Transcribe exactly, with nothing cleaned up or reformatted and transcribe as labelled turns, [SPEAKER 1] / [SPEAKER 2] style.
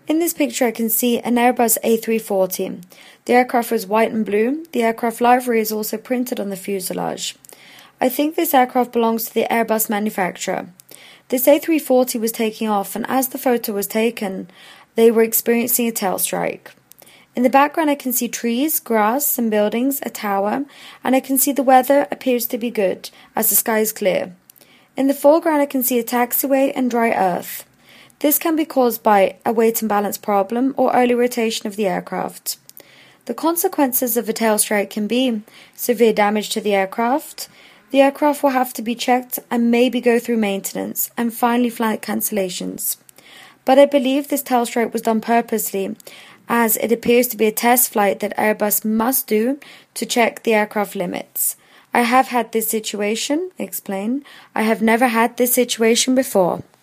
[SPEAKER 1] In this picture I can see an Airbus A three forty. The aircraft was white and blue. The aircraft livery is also printed on the fuselage. I think this aircraft belongs to the Airbus manufacturer. This A three forty was taking off, and as the photo was taken, they were experiencing a tail strike. In the background I can see trees, grass, some buildings, a tower, and I can see the weather appears to be good, as the sky is clear. In the foreground I can see a taxiway and dry earth. This can be caused by a weight and balance problem or early rotation of the aircraft. The consequences of a tail strike can be severe damage to the aircraft. The aircraft will have to be checked and maybe go through maintenance, and finally flight cancellations. But I believe this tail strike was done purposely, as it appears to be a test flight that Airbus must do to check the aircraft limits. I have had this situation, explain. I have never had this situation before.